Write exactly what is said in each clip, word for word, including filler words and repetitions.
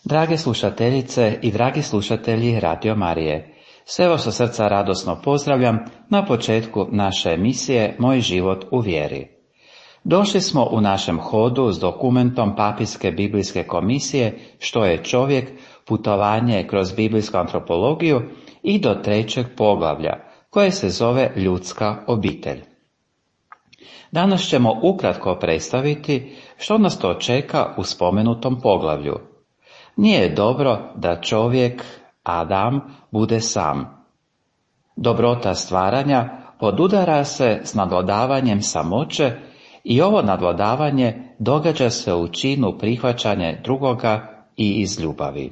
Drage slušateljice i dragi slušatelji Radio Marije, sve vas od srca radosno pozdravljam na početku naše emisije Moj život u vjeri. Došli smo u našem hodu s dokumentom Papijske biblijske komisije Što je čovjek, putovanje kroz biblijsku antropologiju i do trećeg poglavlja, koje se zove Ljudska obitelj. Danas ćemo ukratko predstaviti što nas to čeka u spomenutom poglavlju. Nije dobro da čovjek, Adam, bude sam. Dobrota stvaranja podudara se s nadvladavanjem samoće i ovo nadvladavanje događa se u činu prihvaćanja drugoga i iz ljubavi.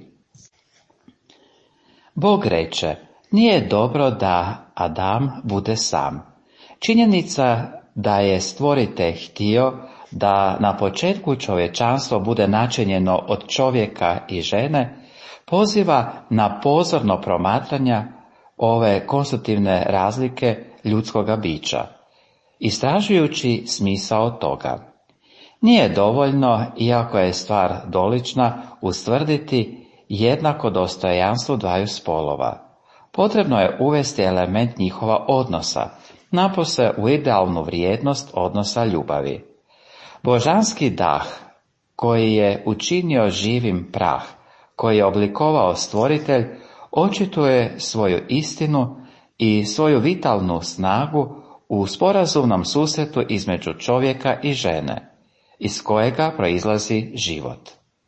Bog reče, nije dobro da Adam bude sam. Činjenica da je stvoritelj htio da na početku čovječanstvo bude načinjeno od čovjeka i žene, poziva na pozorno promatranje ove konstitutivne razlike ljudskoga bića, istražujući smisao toga. Nije dovoljno, iako je stvar dolična, ustvrditi jednako dostojanstvo dvaju spolova. Potrebno je uvesti element njihova odnosa, napose u idealnu vrijednost odnosa ljubavi. Božanski dah, koji je učinio živim prah, koji je oblikovao stvoritelj, očituje svoju istinu i svoju vitalnu snagu u sporazumnom susretu između čovjeka i žene, iz kojega proizlazi život.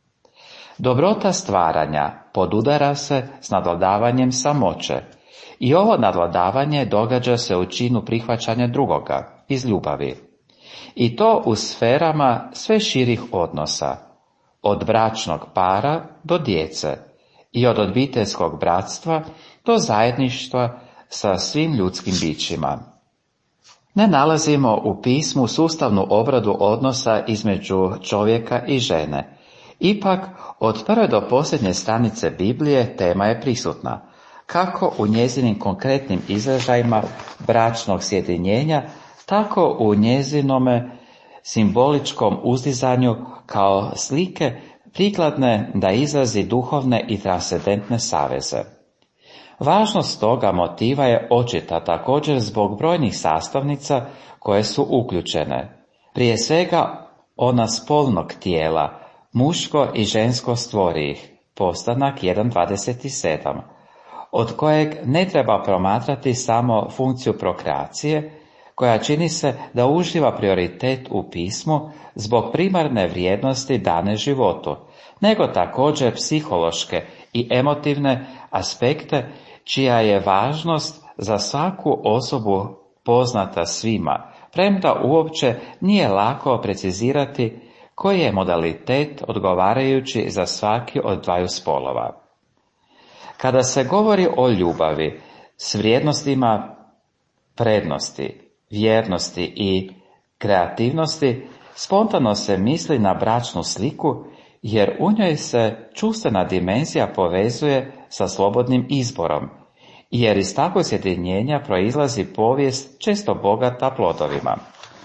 Dobrota stvaranja podudara se s nadvladavanjem samoće i ovo nadvladavanje događa se u činu prihvaćanja drugoga, iz ljubavi. I to u sferama sve širih odnosa, od bračnog para do djece i od obiteljskog bratstva do zajedništva sa svim ljudskim bićima. Ne nalazimo u pismu sustavnu obradu odnosa između čovjeka i žene. Ipak, od prve do posljednje stranice Biblije tema je prisutna, kako u njezinim konkretnim izražajima bračnog sjedinjenja, tako u njezinome simboličkom uzdizanju kao slike prikladne da izrazi duhovne i transcendentne saveze. Važnost toga motiva je očita također zbog brojnih sastavnica koje su uključene. Prije svega ona spolnog tijela, muško i žensko stvori ih, Postanak jedan dvadeset sedam, od kojeg ne treba promatrati samo funkciju prokreacije, koja čini se da uživa prioritet u pismu zbog primarne vrijednosti dane životu, nego također psihološke i emotivne aspekte čija je važnost za svaku osobu poznata svima, premda uopće nije lako precizirati koji je modalitet odgovarajući za svaki od dvaju spolova. Kada se govori o ljubavi s vrijednostima prednosti, vjernosti i kreativnosti, spontano se misli na bračnu sliku, jer u njoj se čustvena dimenzija povezuje sa slobodnim izborom, jer iz takvog sjedinjenja proizlazi povijest često bogata plodovima.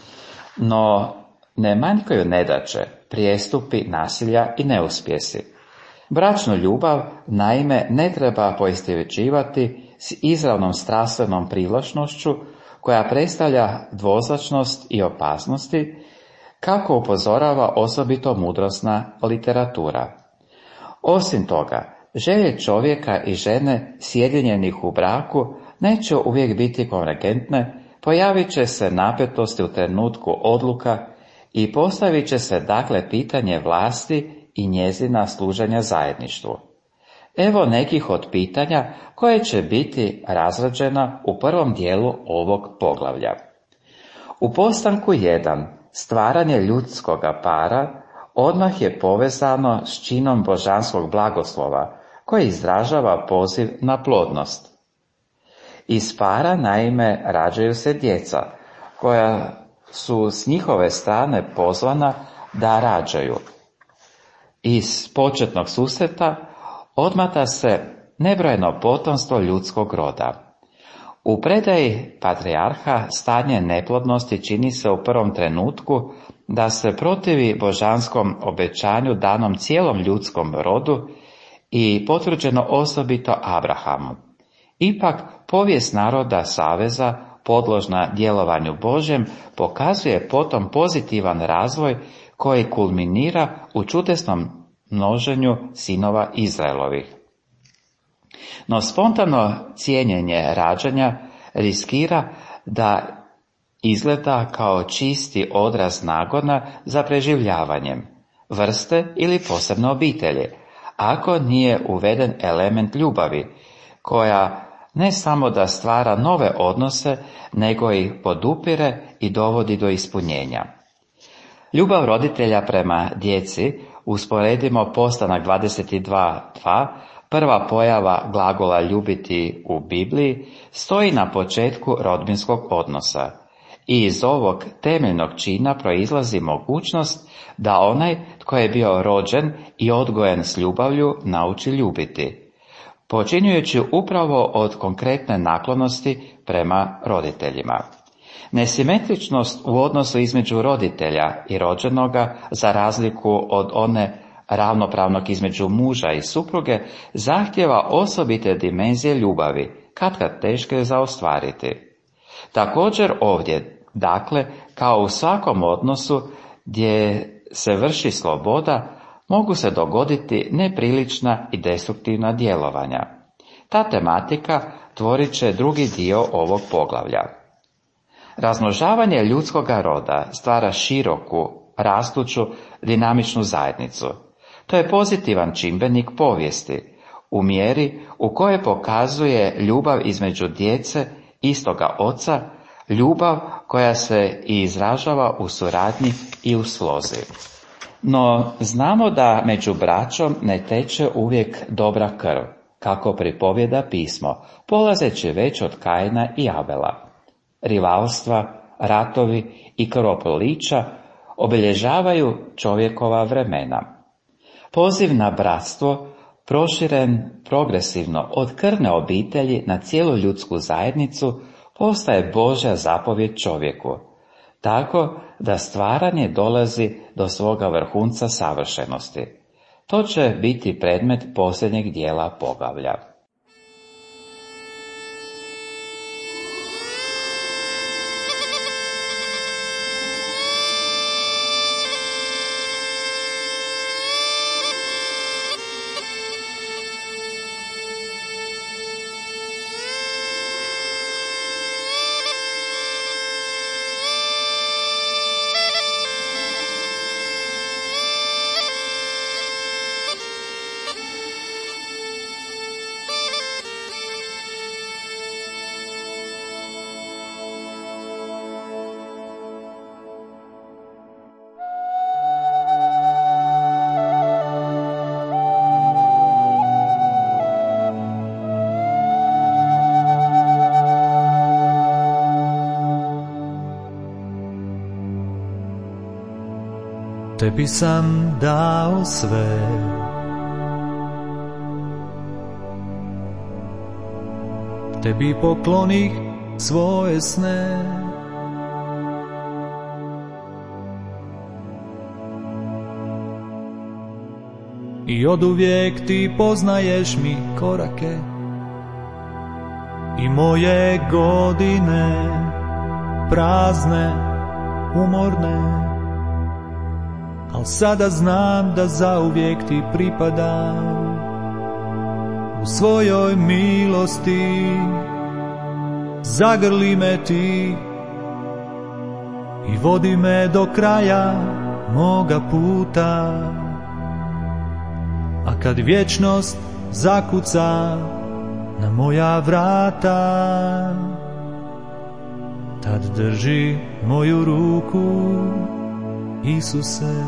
No, ne manjkaju nedaće, prijestupi, nasilja i neuspjesi. Bračnu ljubav, naime, ne treba poistovjećivati s izravnom strastvenom privlačnošću, koja predstavlja dvoznačnost i opasnosti, kako upozorava osobito mudrosna literatura. Osim toga, želje čovjeka i žene sjedinjenih u braku neće uvijek biti konvergentne, pojavit će se napetosti u trenutku odluka i postavit će se dakle pitanje vlasti i njezina služenja zajedništvu. Evo nekih od pitanja koje će biti razrađena u prvom dijelu ovog poglavlja. U postanku jedan, stvaranje ljudskoga para, odmah je povezano s činom božanskog blagoslova, koji izražava poziv na plodnost. Iz para, naime, rađaju se djeca, koja su s njihove strane pozvana da rađaju. Iz početnog susreta odmata se nebrojeno potomstvo ljudskog roda. U predaji patrijarha stanje neplodnosti čini se u prvom trenutku da se protivi božanskom obećanju danom cijelom ljudskom rodu i potvrđeno osobito Abrahamu. Ipak, povijest naroda saveza, podložna djelovanju Božjem, pokazuje potom pozitivan razvoj koji kulminira u čudesnom množenju sinova Izraelovih. No spontano cijenjenje rađanja riskira da izgleda kao čisti odraz nagona za preživljavanjem, vrste ili posebno obitelji, ako nije uveden element ljubavi, koja ne samo da stvara nove odnose, nego ih podupire i dovodi do ispunjenja. Ljubav roditelja prema djeci, usporedimo Postanak dvadeset dva dva, prva pojava glagola ljubiti u Bibliji, stoji na početku rodbinskog odnosa. I iz ovog temeljnog čina proizlazi mogućnost da onaj tko je bio rođen i odgojen s ljubavlju nauči ljubiti, počinjujući upravo od konkretne naklonosti prema roditeljima. Nesimetričnost u odnosu između roditelja i rođenoga, za razliku od one ravnopravnog između muža i supruge, zahtjeva osobite dimenzije ljubavi, katkad teške za ostvariti. Također ovdje, dakle, kao u svakom odnosu gdje se vrši sloboda, mogu se dogoditi neprilična i destruktivna djelovanja. Ta tematika tvorit će drugi dio ovog poglavlja. Razmnožavanje ljudskoga roda stvara široku, rastuću, dinamičnu zajednicu. To je pozitivan čimbenik povijesti, u mjeri u kojoj pokazuje ljubav između djece istoga oca, ljubav koja se i izražava u suradnji i u slozi. No, znamo da među braćom ne teče uvijek dobra krv, kako pripovjeda pismo, polazeći već od Kaina i Abela. Rivalstva, ratovi i krvoprolića obilježavaju čovjekova vremena. Poziv na bratstvo, proširen progresivno od krvne obitelji na cijelu ljudsku zajednicu, postaje Božja zapovjed čovjeku, tako da stvaranje dolazi do svoga vrhunca savršenosti. To će biti predmet posljednjeg dijela poglavlja. Tebi sam dao sve, tebi poklonih svoje sne. I oduvijek ti poznaješ mi korake i moje godine prazne, umorne. Al sada znam da zauvijek ti pripadam, u svojoj milosti zagrli me ti i vodi me do kraja moga puta. A kad vječnost zakuca na moja vrata, tad drži moju ruku, Isuse.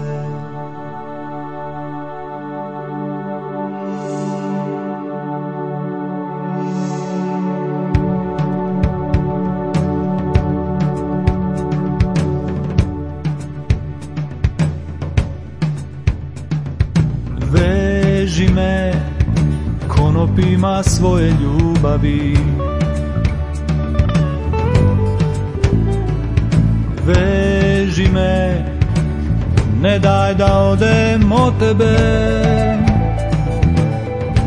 Veži me konopima svoje ljubavi, veži me, ne daj da odem od tebe.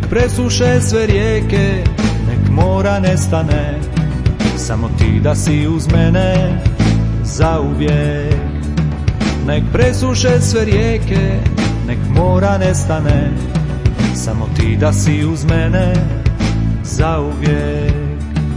Nek presuše sve rijeke, nek mora nestane, samo ti da si uz mene zauvijek. Nek presuše sve rijeke, nek mora nestane, samo ti da si uz mene zauvijek.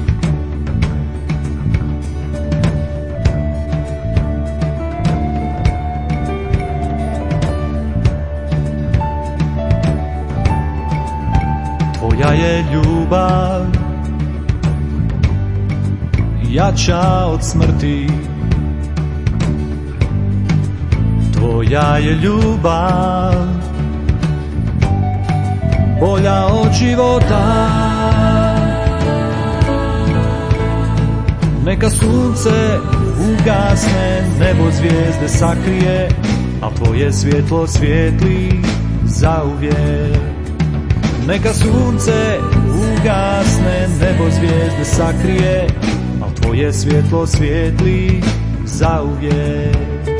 Tvoja je ljubav jača od smrti, tvoja je ljubav bolja od života. Neka sunce ugasne, nebo zvijezde sakrije, a tvoje svjetlo svijetli zauvijek. Neka sunce ugasne, nebo zvijezde sakrije, a tvoje svjetlo svijetli zauvijek.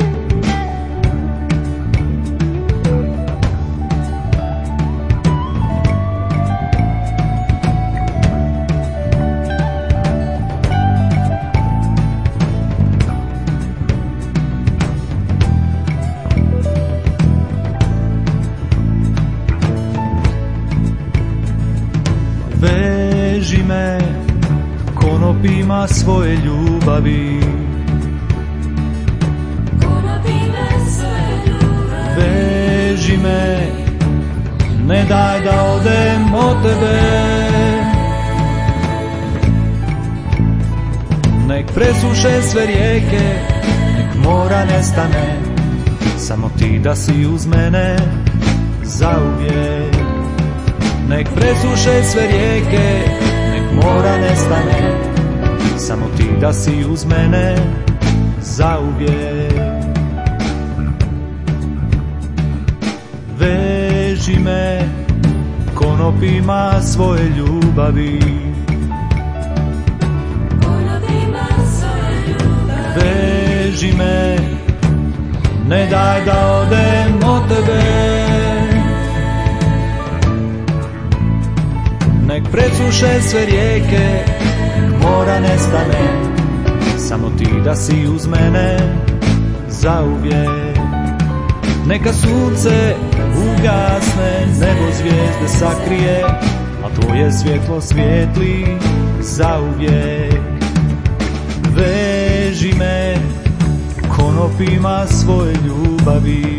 Veži me konopima svoje ljubavi, veži me, ne daj da odem od tebe. Nek presuše sve rijeke, nek mora nestane, samo ti da si uz mene zauvijek. Nek presuše sve rijeke, nek mora nestane, samo ti da si uz mene zauvijek. Veži me konopima svoje ljubavi, veži me, ne daj da odem od tebe. Nek presuše sve rijeke, nek mora nestane, samo ti da si uz mene zauvijek. Neka sunce ugasne, nebo zvijezde sakrije, a tvoje svjetlo svijetli zauvijek. Veži me konopima svoje ljubavi,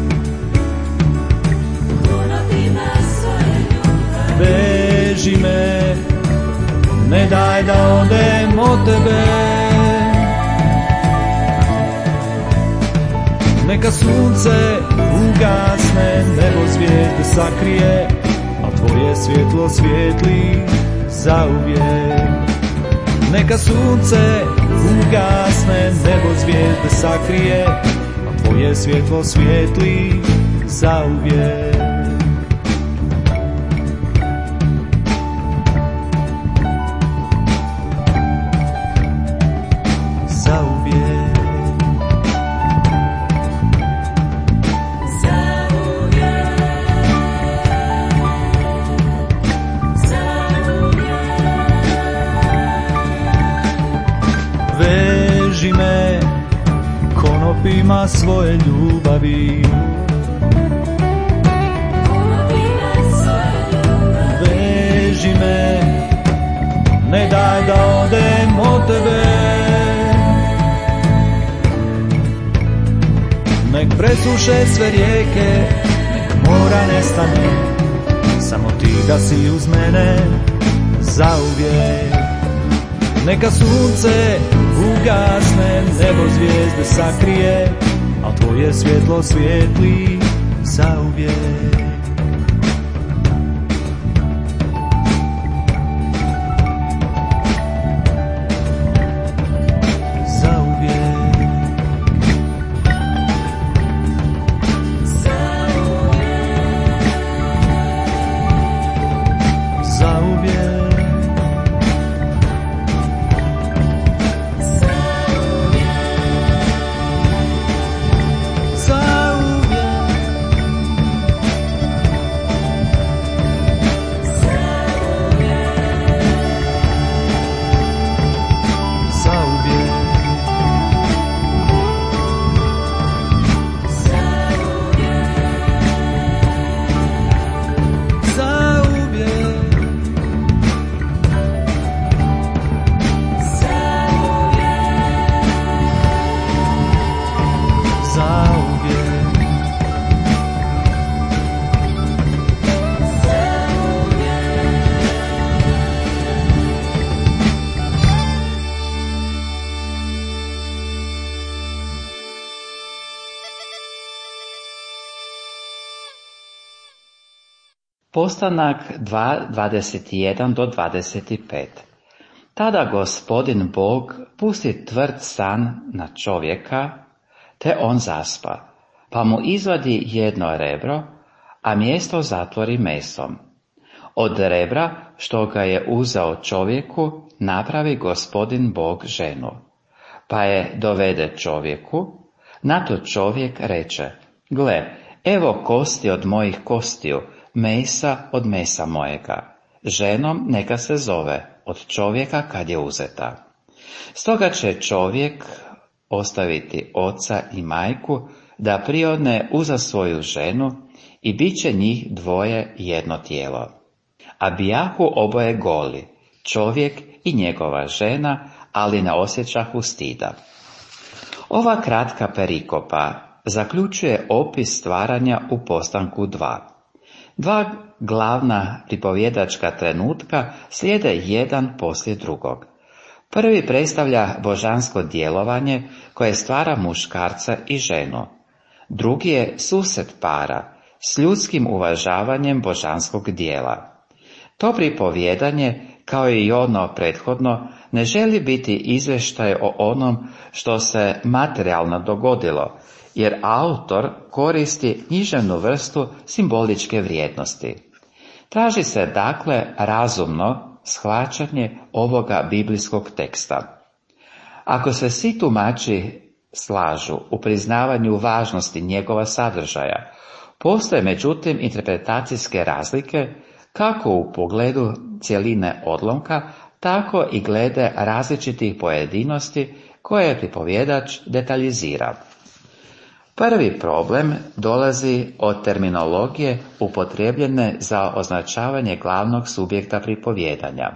veži me, ne daj da odem od tebe. Neka sunce ugasne, nebo zvijezde sakrije, a tvoje svjetlo svijetli zauvijek. Neka sunce ugasne, nebo zvijezde sakrije, a tvoje svjetlo svijetli zauvijek. Veži me konopima svoje ljubavi, veži me, ne daj da odem od tebe. Nek presuše sve rijeke, nek mora nestane, samo ti da si uz mene zauvijek. Neka sunce ugasne, nebo zvijezde sakrije, a tvoje svjetlo svijetli zauvijek. Postanak dva, dvadeset jedan do dvadeset pet. Tada Gospodin Bog pusti tvrd san na čovjeka, te on zaspa, pa mu izvadi jedno rebro, a mjesto zatvori mesom. Od rebra što ga je uzeo čovjeku, napravi Gospodin Bog ženu. Pa je dovede čovjeku, na to čovjek reče, gle, evo kosti od mojih kostiju, mesa od mesa mojega. Ženom neka se zove od čovjeka kad je uzeta. Stoga će čovjek ostaviti oca i majku da priodne uza svoju ženu i bit će njih dvoje jedno tijelo. A bijahu oboje goli, čovjek i njegova žena, ali ne osjećahu stida. Ova kratka perikopa zaključuje opis stvaranja u Postanku dva. Dva glavna pripovjedačka trenutka slijede jedan poslije drugog. Prvi predstavlja božansko djelovanje koje stvara muškarca i ženu. Drugi je susret para s ljudskim uvažavanjem božanskog dijela. To pripovjedanje, kao i ono prethodno, ne želi biti izvještaj o onom što se materijalno dogodilo, jer autor koristi književnu vrstu simboličke vrijednosti. Traži se dakle razumno shvaćanje ovoga biblijskog teksta. Ako se svi tumači slažu u priznavanju važnosti njegova sadržaja, postoje međutim interpretacijske razlike kako u pogledu cjeline odlomka, tako i glede različitih pojedinosti koje pripovjedač detaljizira. Prvi problem dolazi od terminologije upotrijebljene za označavanje glavnog subjekta pripovjedanja.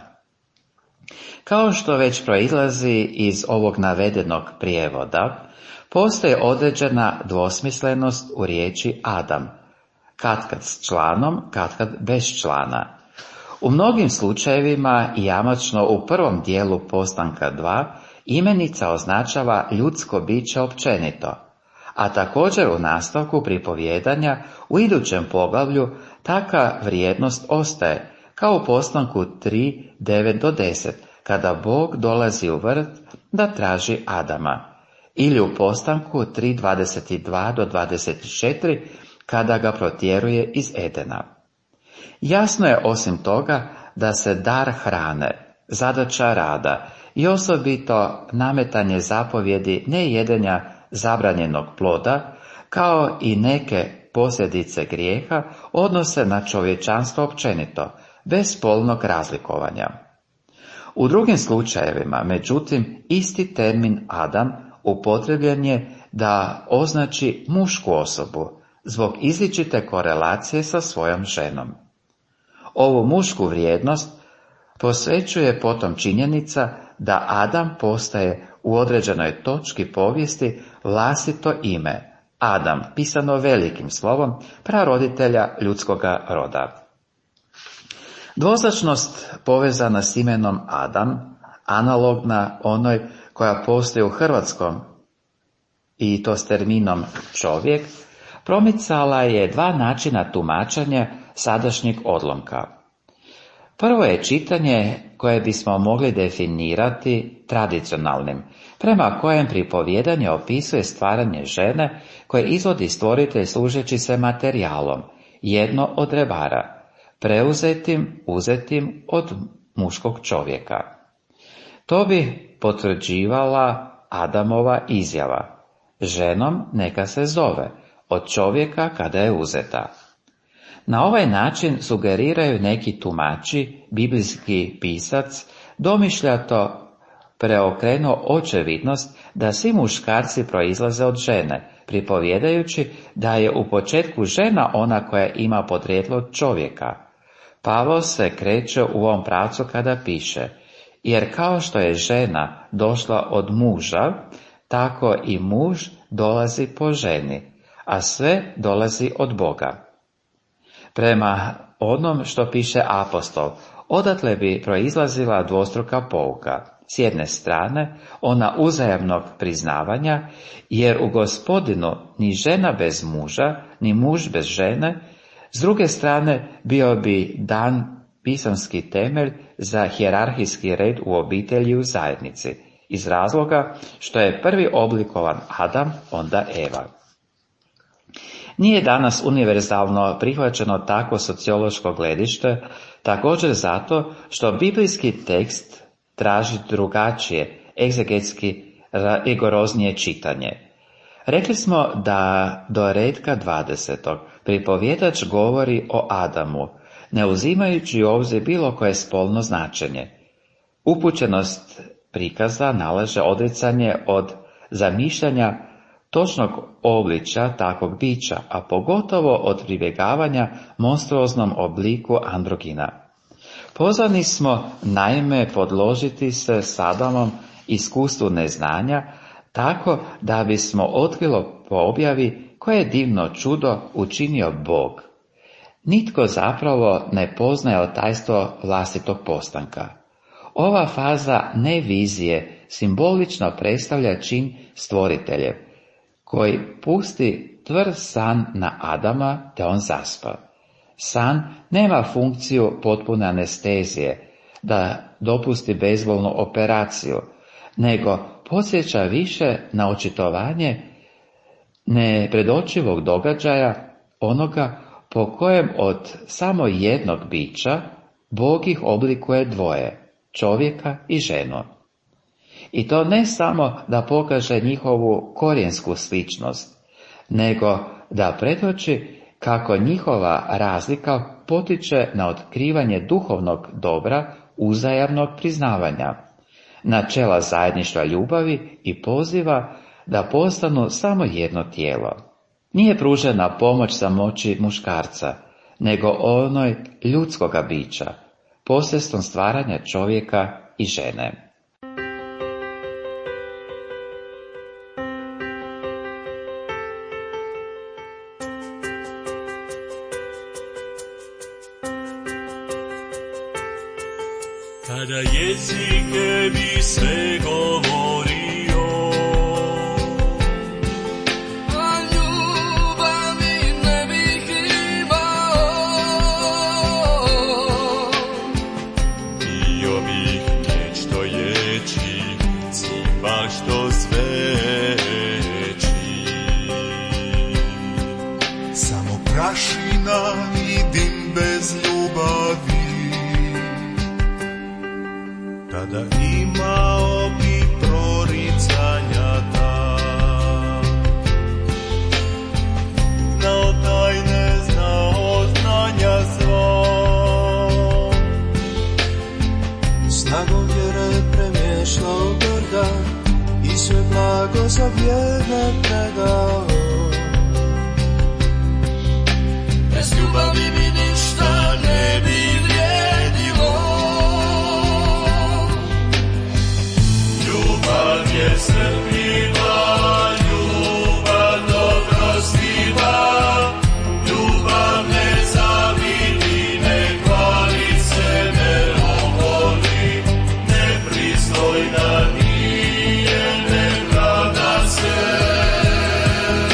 Kao što već proizlazi iz ovog navedenog prijevoda, postoji određena dvosmislenost u riječi Adam, katkad s članom, katkad bez člana. U mnogim slučajevima, jamačno u prvom dijelu Postanka dva, imenica označava ljudsko biće općenito, a također u nastavku pripovjedanja u idućem poglavlju taka vrijednost ostaje, kao u Postanku tri, devet do deset, kada Bog dolazi u vrt da traži Adama, ili u Postanku tri, dvadeset dva do dvadeset četiri, kada ga protjeruje iz Edena. Jasno je osim toga da se dar hrane, zadaća rada i osobito nametanje zapovjedi nejedenja zabranjenog ploda, kao i neke posljedice grijeha, odnose na čovječanstvo općenito, bez spolnog razlikovanja. U drugim slučajevima, međutim, isti termin Adam upotrebljen je da označi mušku osobu, zbog izričite korelacije sa svojom ženom. Ovu mušku vrijednost posvećuje potom činjenica da Adam postaje u određenoj točki povijesti vlastito ime, Adam, pisano velikim slovom, praroditelja ljudskoga roda. Dvoznačnost povezana s imenom Adam, analogna onoj koja postoji u hrvatskom, i to s terminom čovjek, promicala je dva načina tumačenja sadašnjeg odlomka. Prvo je čitanje koje bismo mogli definirati tradicionalnim, prema kojem pripovjedanje opisuje stvaranje žene koje izvodi stvoritelj služeći se materijalom, jedno od rebara, preuzetim, uzetim od muškog čovjeka. To bi potvrđivala Adamova izjava, ženom neka se zove, od čovjeka kada je uzeta. Na ovaj način sugeriraju neki tumači, biblijski pisac domišljato preokrenuo očevidnost da svi muškarci proizlaze od žene, pripovjedajući da je u početku žena ona koja ima podrijetlo od čovjeka. Pavao se kreće u ovom pravcu kada piše, jer kao što je žena došla od muža, tako i muž dolazi po ženi, a sve dolazi od Boga. Prema onom što piše apostol, odatle bi proizlazila dvostruka pouka. S jedne strane, ona uzajamnog priznavanja, jer u Gospodinu ni žena bez muža, ni muž bez žene S druge strane, bio bi dan pisamski temelj za hijerarhijski red u obitelji i u zajednici, iz razloga što je prvi oblikovan Adam, onda Eva. Nije danas univerzalno prihvaćeno takvo sociološko gledište, također zato što biblijski tekst traži drugačije, egzegetski rigoroznije čitanje. Rekli smo da do redka dvadesetog pripovjedač govori o Adamu, ne uzimajući u obzir bilo koje spolno značenje. Upućenost prikaza nalaže odricanje od zamišljanja točnog obličja takvog bića, a pogotovo od pribjegavanja monstruoznom obliku androgina. Pozvani smo naime podložiti se s Adamom iskustvu neznanja, tako da bismo otkrilo po objavi koje divno čudo učinio Bog. Nitko zapravo ne poznaje tajstvo vlastitog postanka. Ova faza ne vizije simbolično predstavlja čin stvoriteljev, koji pusti tvrd san na Adama te on zaspa. San nema funkciju potpune anestezije, da dopusti bezbolnu operaciju, nego podsjeća više na očitovanje nepredočivog događaja, onoga po kojem od samo jednog bića Bog ih oblikuje dvoje, čovjeka i ženu. I to ne samo da pokaže njihovu korijensku sličnost, nego da predoči kako njihova razlika potiče na otkrivanje duhovnog dobra uzajamnog priznavanja, načela zajedništva ljubavi i poziva da postanu samo jedno tijelo. Nije pružena pomoć samoći muškarca, nego onoj ljudskoga bića, posredstvom stvaranja čovjeka i žene. Kada jezik ne bi sve govorio, a ljubavi ne bih imao, bio bih nešto ječi, cimba što zveči. Samo prašina i dim bez ljubavi, kada imao bi proricanja ta, znao tajne, znao znanja svo, snagom vjere premješao brda i sve blago za vjerne predao. Bez ljubavi mi ništa ne bi vrijedilo. Ljubav je strpljiva, ljubav dobrostiva, ljubav ne zavidi, ne hvali se, ne oholi, nepristojna nije, ne pravda se.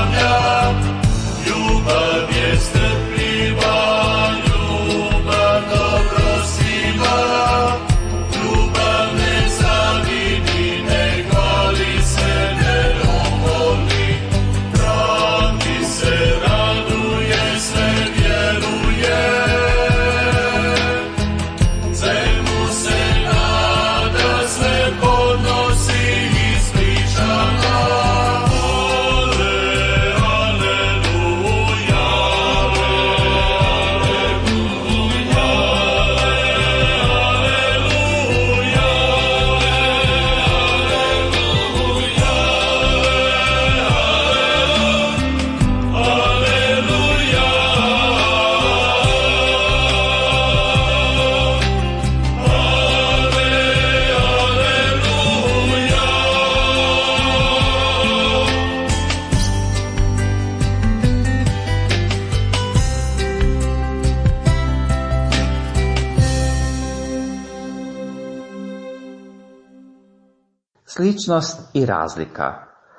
Sličnost i razlika.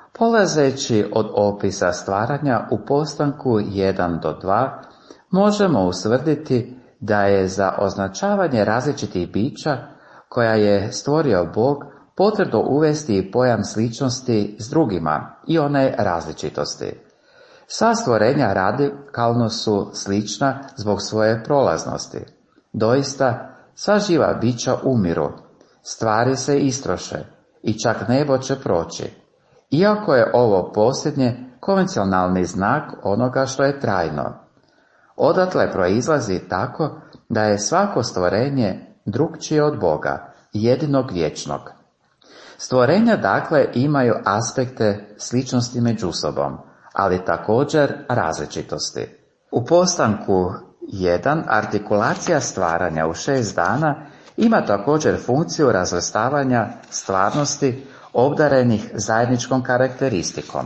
Polazeći od opisa stvaranja u postanku jedan do dva, možemo ustvrditi da je za označavanje različitih bića koja je stvorio Bog potrebno uvesti i pojam sličnosti s drugima i one različitosti. Sva stvorenja radikalno su slična zbog svoje prolaznosti. Doista, sva živa bića umiru, stvari se istroše i čak nebo će proći. Iako je ovo posljednje konvencionalni znak onoga što je trajno. Odatle proizlazi tako da je svako stvorenje drukčije od Boga, jedinog vječnog. Stvorenja dakle imaju aspekte sličnosti među sobom, ali također različitosti. U postanku jedan artikulacija stvaranja u šest dana ima također funkciju razvrstavanja stvarnosti obdarenih zajedničkom karakteristikom.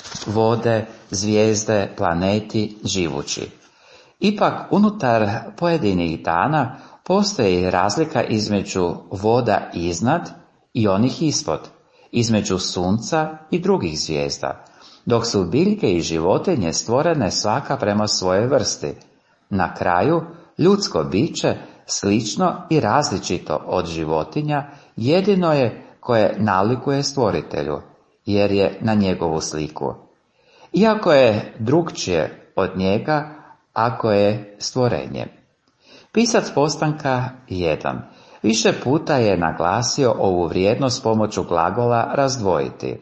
Vode, zvijezde, planeti, živući. Ipak unutar pojedinih dana postoji razlika između voda iznad i onih ispod, između sunca i drugih zvijezda, dok su biljke i životinje stvorene svaka prema svojoj vrsti. Na kraju, ljudsko biće, slično i različito od životinja, jedino je koje nalikuje stvoritelju, jer je na njegovu sliku. Iako je drukčije od njega, ako je stvorenje. Pisac postanka jedan više puta je naglasio ovu vrijednost pomoću glagola razdvojiti.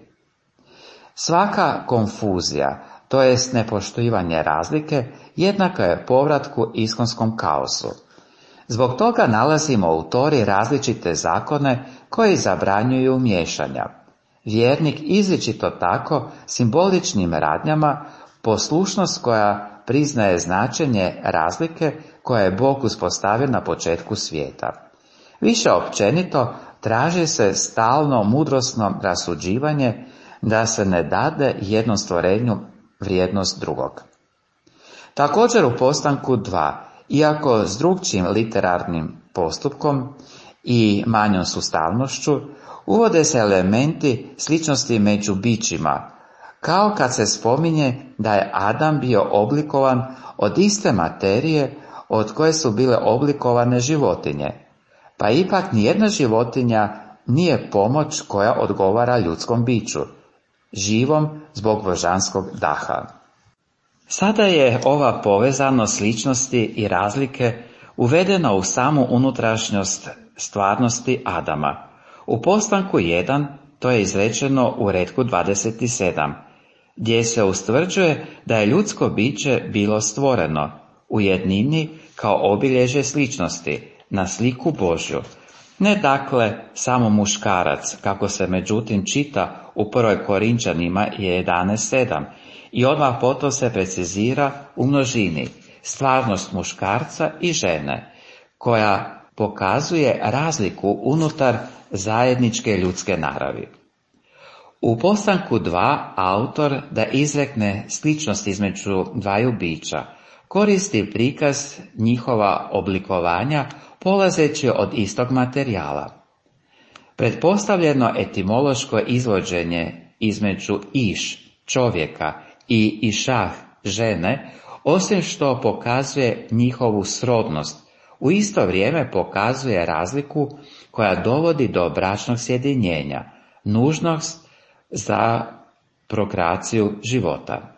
Svaka konfuzija, to jest nepoštivanje razlike, jednaka je povratku iskonskom kaosu. Zbog toga nalazimo u Tori različite zakone koji zabranjuju miješanja. Vjernik izričito tako simboličnim radnjama poslušnost koja priznaje značenje razlike koja je Bog uspostavio na početku svijeta. Više općenito traži se stalno mudrosno rasuđivanje da se ne dade jednom stvorenju vrijednost drugog. Također u postanku dva, iako s drugčijim literarnim postupkom i manjom sustavnošću, uvode se elementi sličnosti među bićima, kao kad se spominje da je Adam bio oblikovan od iste materije od koje su bile oblikovane životinje, pa ipak nijedna životinja nije pomoć koja odgovara ljudskom biću, živom zbog božanskog daha. Sada je ova povezanost sličnosti i razlike uvedena u samu unutrašnjost stvarnosti Adama. U postanku jedan to je izrečeno u retku dvadeset sedam, gdje se ustvrđuje da je ljudsko biće bilo stvoreno u jednini kao obilježje sličnosti, na sliku Božju. Ne dakle samo muškarac, kako se međutim čita u prvoj Korinčanima jedanaest sedam, i odmah potom se precizira u množini stvarnost muškarca i žene, koja pokazuje razliku unutar zajedničke ljudske naravi. U postanku dva autor da izrekne sličnost između dvaju bića koristi prikaz njihova oblikovanja polazeći od istog materijala. Pretpostavljeno etimološko izvođenje između iš, čovjeka, i išah žene, osim što pokazuje njihovu srodnost, u isto vrijeme pokazuje razliku koja dovodi do bračnog sjedinjenja, nužnost za prokreaciju života.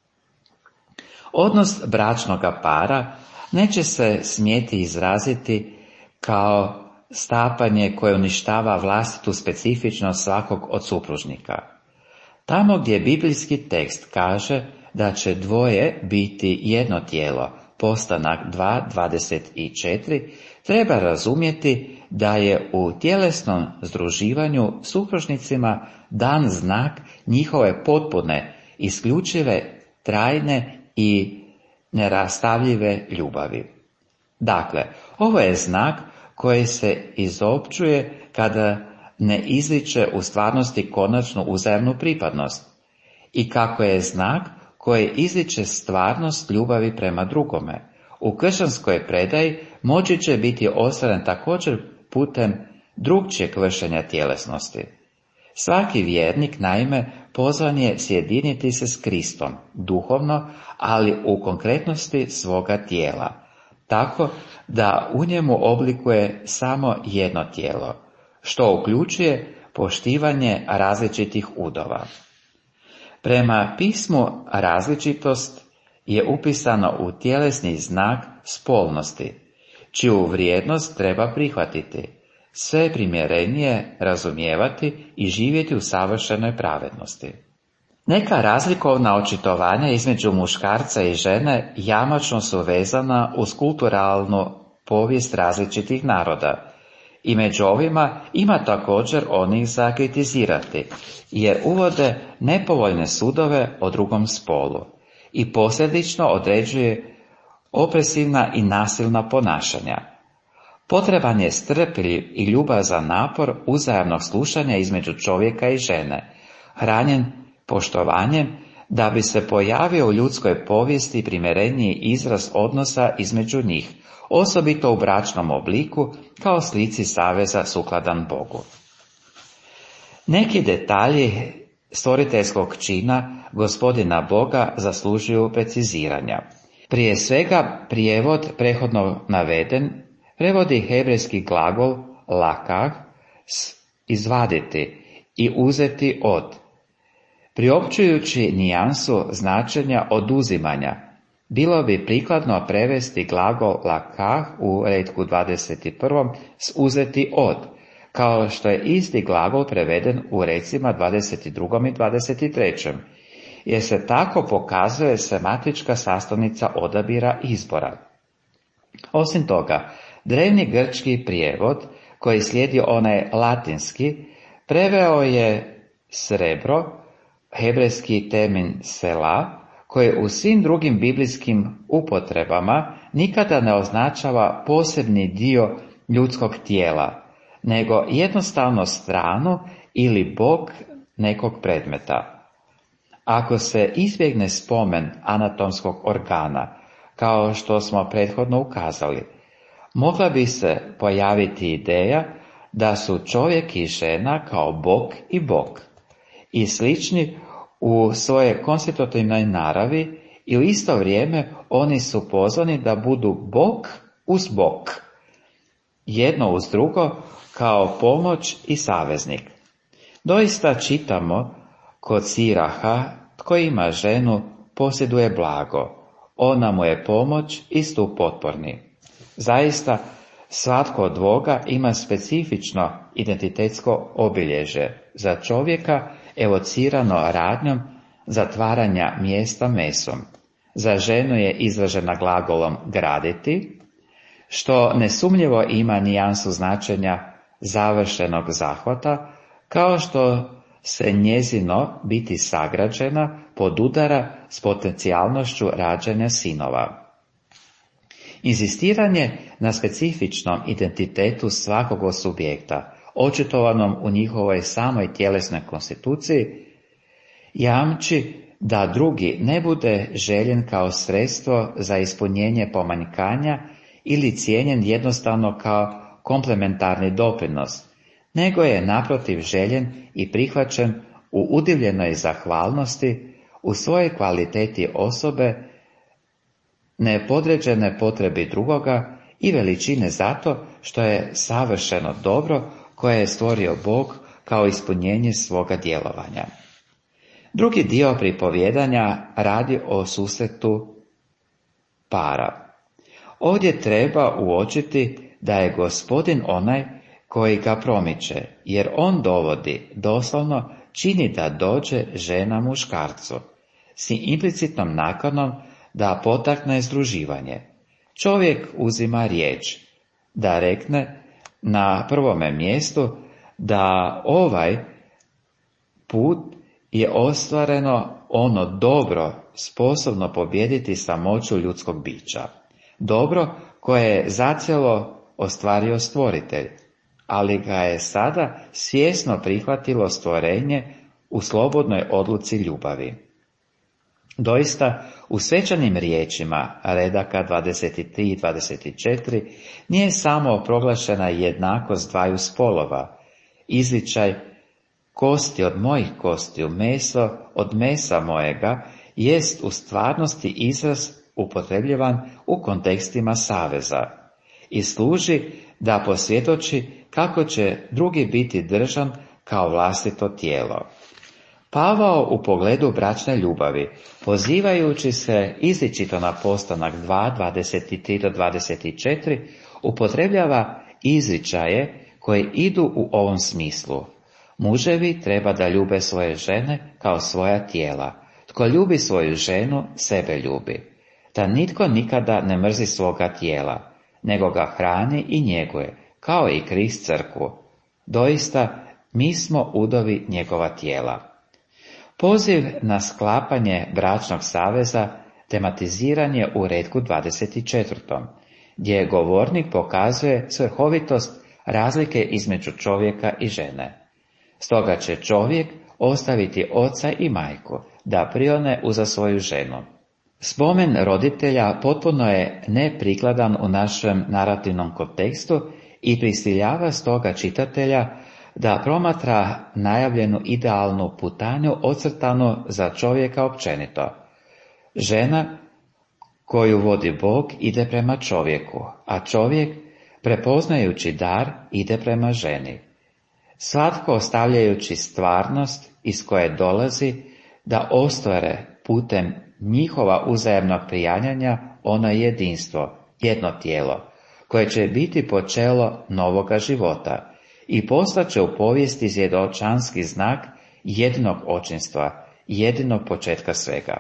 Odnos bračnoga para neće se smjeti izraziti kao stapanje koje uništava vlastitu specifičnost svakog od supružnika. Tamo gdje biblijski tekst kaže da će dvoje biti jedno tijelo, Postanak dva dvadeset četiri, treba razumjeti da je u tjelesnom združivanju supružnicima dan znak njihove potpune, isključive, trajne i nerastavljive ljubavi. Dakle, ovo je znak koji se izopćuje kada ne izriče u stvarnosti konačnu uzajamnu pripadnost i kako je znak koji izriče stvarnost ljubavi prema drugome. U kršćanskoj predaji moći će biti ostvaren također putem drugčijeg vršenja tjelesnosti. Svaki vjernik, naime, pozvan je sjediniti se s Kristom, duhovno, ali u konkretnosti svoga tijela, tako da u njemu oblikuje samo jedno tijelo, što uključuje poštivanje različitih udova. Prema pismu različitost je upisano u tjelesni znak spolnosti, čiju vrijednost treba prihvatiti, sve primjerenije razumijevati i živjeti u savršenoj pravednosti. Neka razlikovna očitovanja između muškarca i žene jamačno su vezana uz kulturalnu povijest različitih naroda, i među ovima ima također onih za kritizirati, jer uvode nepovoljne sudove o drugom spolu i posljedično određuje opresivna i nasilna ponašanja. Potreban je strpljiv i ljubazan napor uzajamnog slušanja između čovjeka i žene, hranjen poštovanjem, da bi se pojavio u ljudskoj povijesti primjereniji izraz odnosa između njih, osobito u bračnom obliku, kao slici saveza sukladan Bogu. Neki detalji stvoriteljskog čina Gospodina Boga zaslužuju preciziranja. Prije svega, prijevod prethodno naveden prevodi hebrejski glagol lakah, izvaditi i uzeti od, priopćujući nijansu značenja oduzimanja. Bilo bi prikladno prevesti glagol lakah u retku dvadeset jedan s uzeti od, kao što je isti glagol preveden u recima dvadeset dva i dvadeset tri, jer se tako pokazuje sematička sastavnica odabira izbora. Osim toga, drevni grčki prijevod, koji slijedi onaj latinski, preveo je srebro, hebrejski termin sela, koji u svim drugim biblijskim upotrebama nikada ne označava posebni dio ljudskog tijela, nego jednostavno stranu ili bok nekog predmeta. Ako se izbjegne spomen anatomskog organa, kao što smo prethodno ukazali, mogla bi se pojaviti ideja da su čovjek i žena kao bok i bok i slični u svojoj konstitutivnoj naravi, i u isto vrijeme oni su pozvani da budu bok uz bok, jedno uz drugo kao pomoć i saveznik. Doista čitamo kod Siraha, tko ima ženu posjeduje blago, ona mu je pomoć i stup potporni. Zaista, svatko od dvoga ima specifično identitetsko obilježje, za čovjeka evocirano radnjom zatvaranja mjesta mesom. Za ženu je izražena glagolom graditi, što nesumnjivo ima nijansu značenja završenog zahvata, kao što se njezino biti sagrađena podudara s potencijalnošću rađanja sinova. Inzistiranje na specifičnom identitetu svakog subjekta, očitovanom u njihovoj samoj tjelesnoj konstituciji, jamči da drugi ne bude željen kao sredstvo za ispunjenje pomanjkanja ili cijenjen jednostavno kao komplementarni doprinos, nego je naprotiv željen i prihvaćen u udivljenoj zahvalnosti, u svojoj kvaliteti osobe, nepodređene potrebi drugoga i veličine zato što je savršeno dobro koje je stvorio Bog kao ispunjenje svoga djelovanja. Drugi dio pripovjedanja radi o susretu para. Ovdje treba uočiti da je Gospodin onaj koji ga promiče, jer on dovodi, doslovno čini da dođe žena muškarcu, s implicitnom nakanom da potakne združivanje. Čovjek uzima riječ, da rekne na prvome mjestu da ovaj put je ostvareno ono dobro sposobno pobijediti samoću ljudskog bića. Dobro koje je zacijelo ostvario stvoritelj, ali ga je sada svjesno prihvatilo stvorenje u slobodnoj odluci ljubavi. Doista, u svečanim riječima redaka dvadeset tri i dvadeset četiri nije samo proglašena jednakost dvaju spolova, izričaj kosti od mojih kostiju, meso od mesa mojega, jest u stvarnosti izraz upotrebljivan u kontekstima saveza i služi da posvjedoči kako će drugi biti držan kao vlastito tijelo. Pavao u pogledu bračne ljubavi, pozivajući se izričito na postanak dva, dvadeset tri do dvadeset četiri, upotrebljava izričaje koji idu u ovom smislu. Muževi treba da ljube svoje žene kao svoja tijela. Tko ljubi svoju ženu, sebe ljubi. Da nitko nikada ne mrzi svoga tijela, nego ga hrani i njeguje, kao i Krist crkvu. Doista, mi smo udovi njegova tijela. Poziv na sklapanje bračnog saveza tematiziran je u retku dvadeset četiri, gdje govornik pokazuje svrhovitost razlike između čovjeka i žene. Stoga će čovjek ostaviti oca i majku, da prione uza svoju ženu. Spomen roditelja potpuno je neprikladan u našem narativnom kontekstu i prisiljava stoga čitatelja da promatra najavljenu idealnu putanju ocrtanu za čovjeka općenito. Žena koju vodi Bog ide prema čovjeku, a čovjek, prepoznajući dar, ide prema ženi. Svatko ostavljajući stvarnost iz koje dolazi da ostvare putem njihova uzajamnog prijanjanja ono jedinstvo, jedno tijelo, koje će biti počelo novoga života i postaće u povijesti svjedočanski znak jedinog očinstva, jedinog početka svega.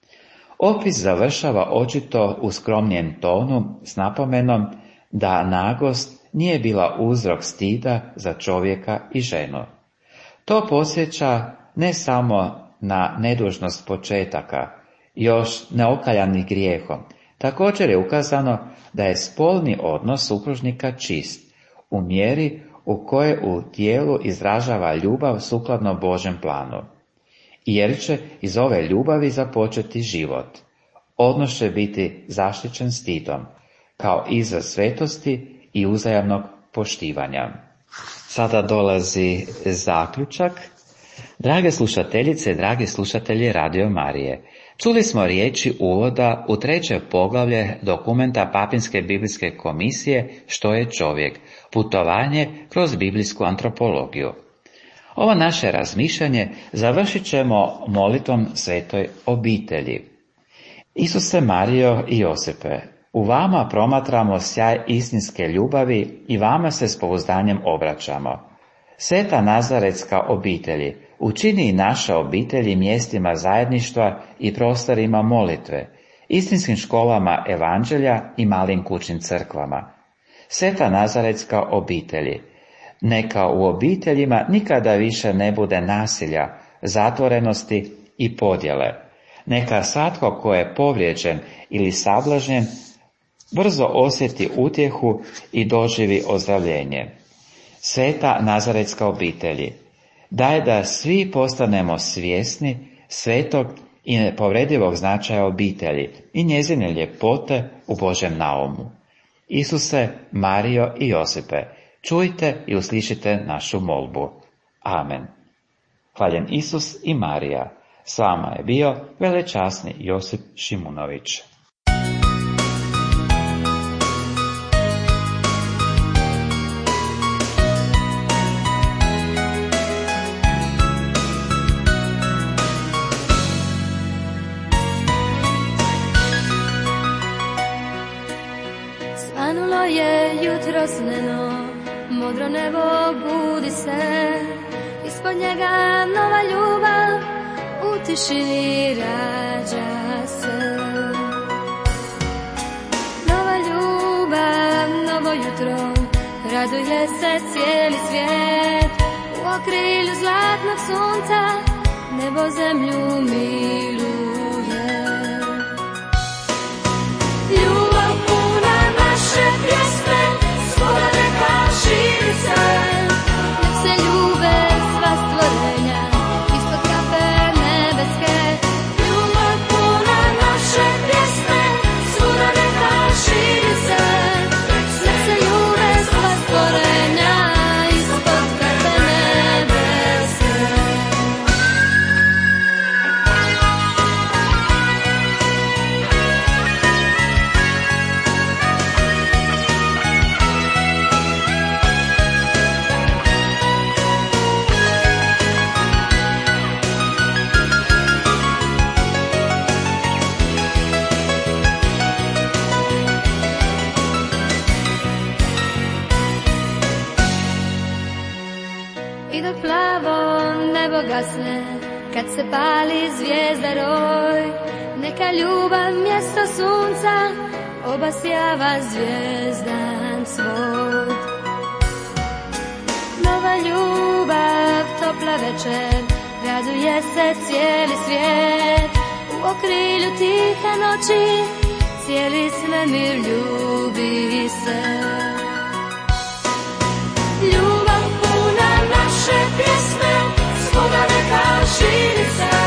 Opis završava očito u skromnijem tonu s napomenom da nagost nije bila uzrok stida za čovjeka i ženu. To podsjeća ne samo na nedužnost početaka, još neokaljanih grijehom. Također je ukazano da je spolni odnos supružnika čist, u mjeri u kojoj u tijelu izražava ljubav sukladno Božjem planu. Jer će iz ove ljubavi započeti život. Odnos će biti zaštićen stidom, kao izraz svetosti i uzajamnog poštivanja. Sada dolazi zaključak. Drage slušateljice, dragi slušatelji Radio Marije, čuli smo riječi uvoda u treće poglavlje dokumenta Papinske biblijske komisije Što je čovjek? Putovanje kroz biblijsku antropologiju. Ovo naše razmišljanje završit ćemo molitvom svetoj obitelji. Isuse, Marijo i Josipe, u vama promatramo sjaj istinske ljubavi i vama se s pouzdanjem obraćamo. Sveta Nazaretska obitelji, učini i naše obitelji mjestima zajedništva i prostorima molitve, istinskim školama evanđelja i malim kućnim crkvama. Sveta Nazaretska obitelji, neka u obiteljima nikada više ne bude nasilja, zatvorenosti i podjele. Neka svatko ko je povrijeđen ili sablažnjen brzo osjeti utjehu i doživi ozdravljenje. Sveta Nazaretska obitelji, daj da svi postanemo svjesni svetog i nepovredivog značaja obitelji i njezine ljepote u Božjem naumu. Isuse, Marijo i Josipe, čujte i uslišite našu molbu. Amen. Hvaljen Isus i Marija, S vama je bio velečasni Josip Šimunović. Svanulo je jutro sneno, modro nebo budi se, ispod njega nova ljubav u tišini rađa se. Nova ljubav, novo jutro, raduje se cijeli svijet, u okrilju zlatnog sunca nebo zemlju miluje. Ljubav puna naše pjesme, svoda neka širi se, nek se ljube sva stvorenja ispod kape nebeske. Ljubav puna naše pjesme, svoda neka širi se, nek se ljube sva stvorenja ispod kape nebeske. I dok plavo nebo gasne, kad se pali zvijezda roj, neka ljubav mjesto sunca obasjava zvijezdan svoj. Nova ljubav, topla večer, raduje se cijeli svijet, u okrilju tihe noći cijeli svemir ljubi se. Ljubav puna naše pjesme, svoda neka širi se.